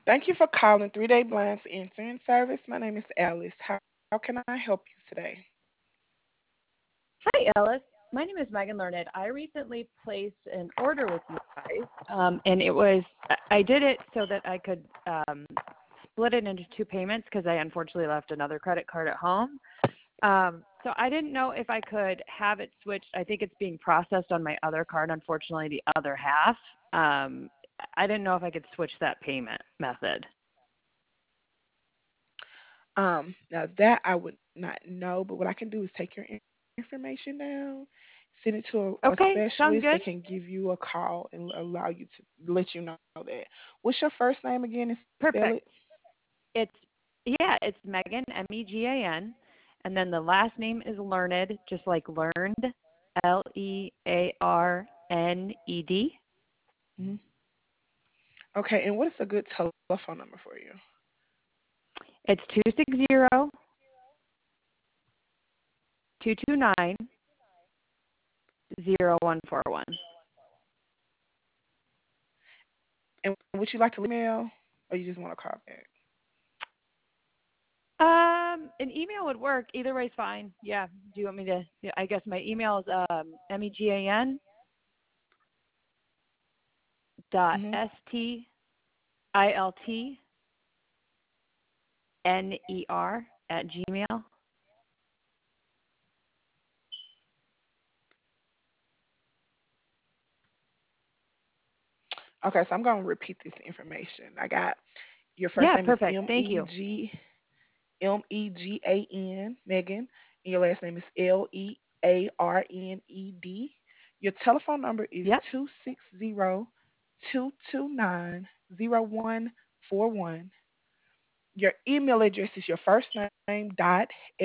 Thank you for calling 3 Day Blinds Answering Service. My name is Alice. How can I help you today? Hi, Ellis. My name is Megan Learned. I recently placed an order with you guys, and I did it so that I could split it into two payments because I unfortunately left another credit card at home. So I didn't know if I could have it switched. I think it's being processed on my other card, unfortunately, the other half. I didn't know if I could switch that payment method. Now that I would not know, but what I can do is take your information down, send it to a Okay, sounds specialist good. that can give you a call and allow you to let you know that. What's your first name again and spell Perfect. it? It's it's Megan, Megan, and then the last name is Learned, just like learned, Learned. Hmm. Okay, and what is a good telephone number for you? It's 260-229-0141. And would you like to email or you just want to call back? An email would work. Either way is fine. Yeah. Do you want me to? Yeah, I guess my email is Megan dot Hmm. STILTNER@gmail. Okay, so I'm going to repeat this information. I got your first Yeah, name is perfect. Thank you. Megan, Megan, and your last name is Learned. Your telephone number is Yep. 260-229-0141. Your email address is your first name dot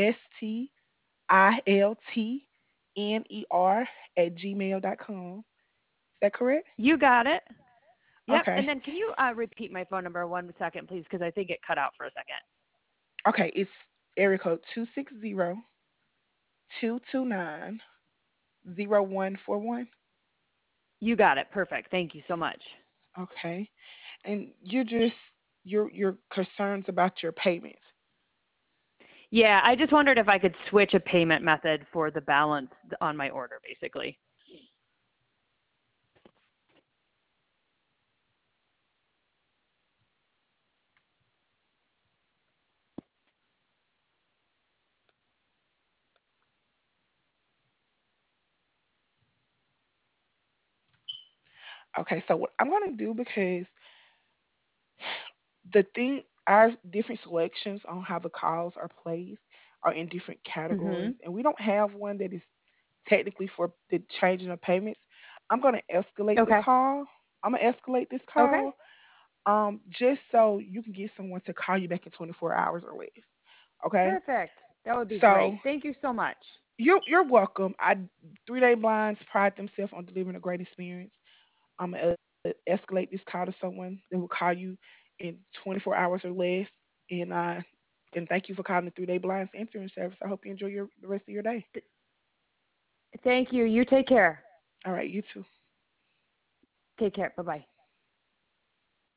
STILTNER at gmail.com. Is that correct? You got it. Yep. Okay. And then can you repeat my phone number 1 second, please? Because I think it cut out for a second. Okay, it's area code 260-229-0141. You got it. Perfect. Thank you so much. Okay. And your concerns about your payments. Yeah, I just wondered if I could switch a payment method for the balance on my order, basically. Okay, so what I'm gonna do, because the thing our different selections on how the calls are placed are in different categories, Mhm. and we don't have one that is technically for the changing of payments. I'm gonna escalate the Okay. call. I'm gonna escalate this Okay. call, just so you can get someone to call you back in 24 hours or less. Okay, Perfect. That would be so great. Thank you so much. you're welcome. 3 Day Blinds pride themselves on delivering a great experience. I'm gonna escalate this call to someone that will call you in 24 hours or less. And thank you for calling the 3 Day Blinds Answering Service. I hope you enjoy the rest of your day. Thank you. You take care. All right, you too. Take care. Bye-bye.